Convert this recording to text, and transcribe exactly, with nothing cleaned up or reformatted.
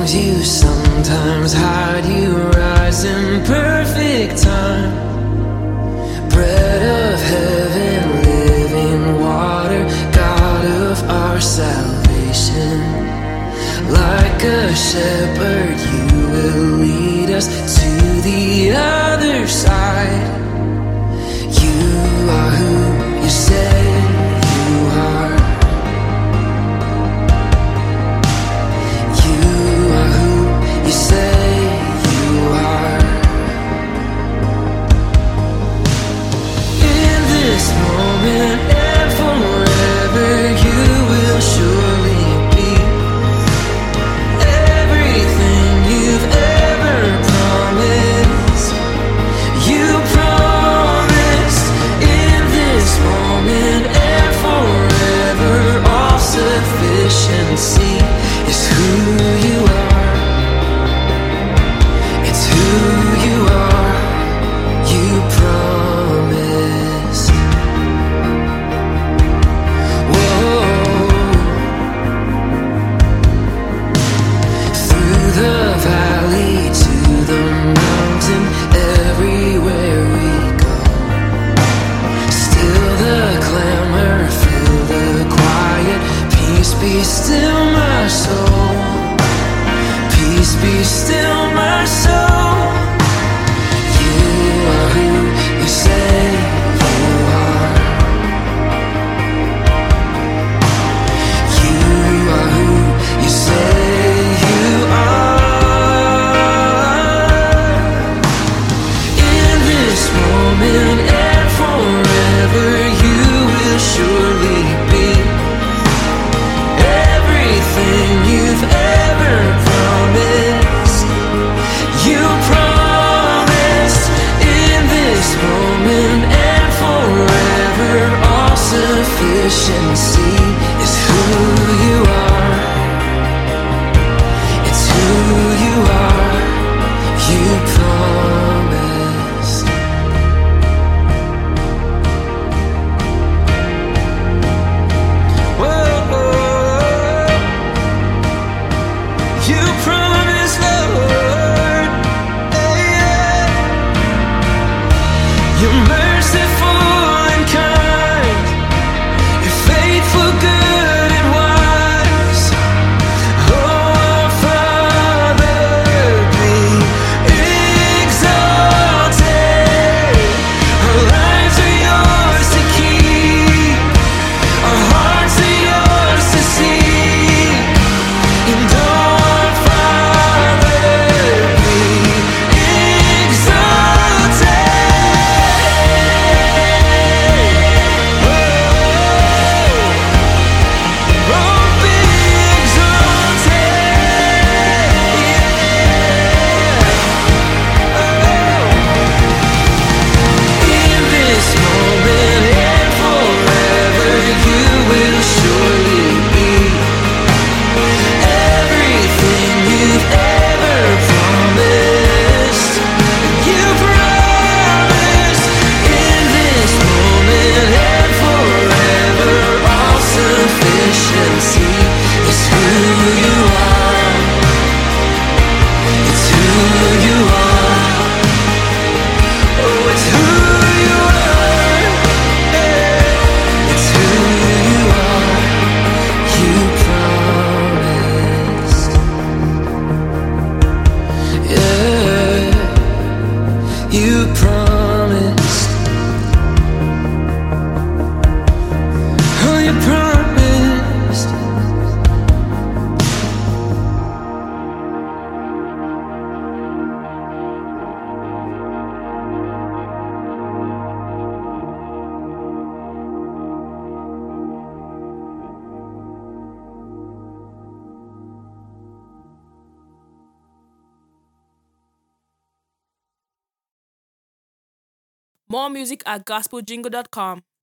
you sometimes hide, you rise in perfect time. Bread of heaven, living water, God of our salvation. Like a shepherd, you will lead us to the other side. You are who you say you are. You are who you say you are. In this moment and forever, you will surely be everything you've ever promised. You promised in this moment and forever. All sufficiency is who you are. It's who you are. You promised. Whoa. Through the valley to the mountain, everywhere we go, still the clamor, fill the quiet. Peace be still, my soul. Peace be still, my soul. You are who you say you are. You are who you say you are. In this moment and forever, you will surely be everything you've ever promised. You promised in this moment and forever. All sufficiency is who you are. It's who you are. You promised. Whoa. You promised, Lord. Hey, yeah. You're merciful and kind. You're faithful, good and wise. Oh, Father, be exalted. Our lives are yours to keep. Our hearts are yours to see. And oh, Father, be exalted. Oh, oh, be exalted. In this moment and forever, you will surely be everything you've ever promised. You promised in this moment and forever. All sufficiency is who you are. It's who you are. Oh, it's who you are. Yeah. It's who you are. You promised. Yeah. You promised. Oh, you promised. More music at gospel jingle dot com.